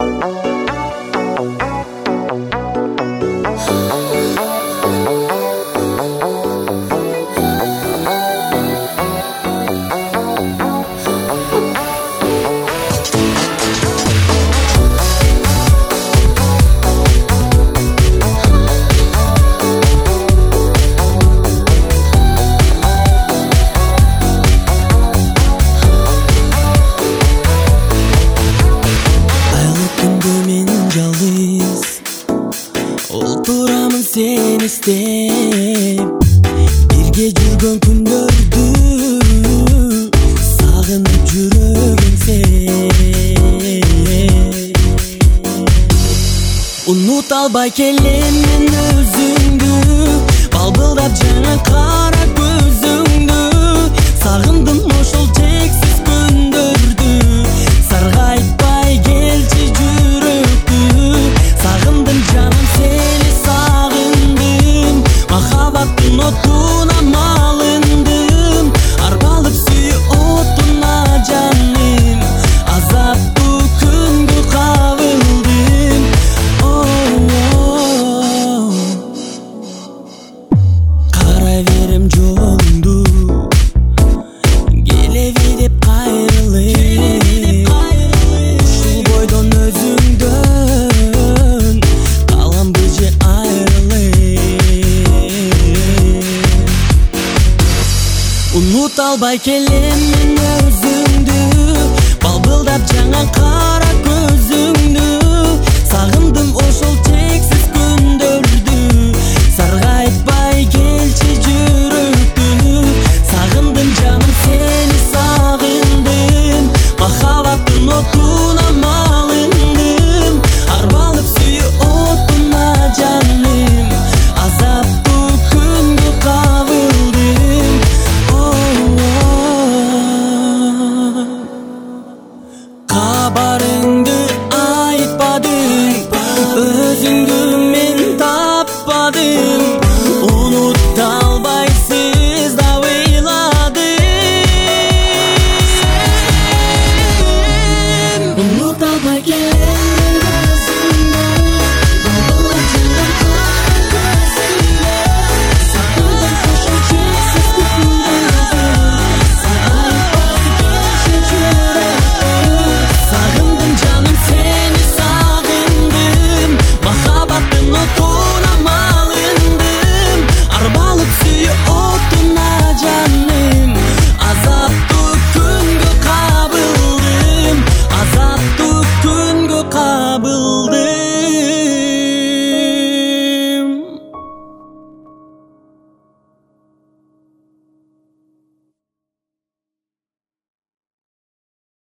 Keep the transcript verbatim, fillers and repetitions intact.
Olduramın sen istep Birge жүргөн күндөрдү сагынып жүрөгүм сен Унута албай келем мен өзүңдү Балбылдап жаңа кара көзүңдү Сагындым ошол чексиз күндөрдү Саргайтпай келчи жүрөктү Сагындым жаным сени сагындым Махаббаттын отуна малындым Арбалып сүйүү отуна жаным Азаптуу күнгө кабылдым Карай берем жолуңду Келеби деп кайрылып Ушул бойдон өзүңдөн Каламбы же айрылып Унута албай келем мен өзүңдү Балбылдап жаңа